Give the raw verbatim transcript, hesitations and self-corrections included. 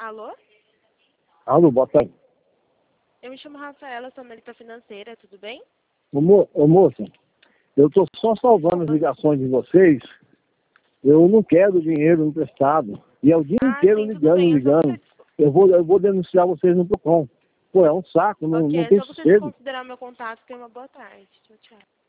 Alô? Alô, boa tarde. Eu me chamo Rafaela, sou analista financeira, tudo bem? Ô, mo ô moça, eu estou só salvando as ligações de vocês. Eu não quero dinheiro emprestado. E é o dia Ah, inteiro sim, tudo ligando, bem. É só ligando. você... Eu vou, eu vou denunciar vocês no Procon. Pô, é um saco, não, Ok, não é tem só você sossego. desconsiderar meu contato. Tenha uma boa tarde. Tchau, tchau.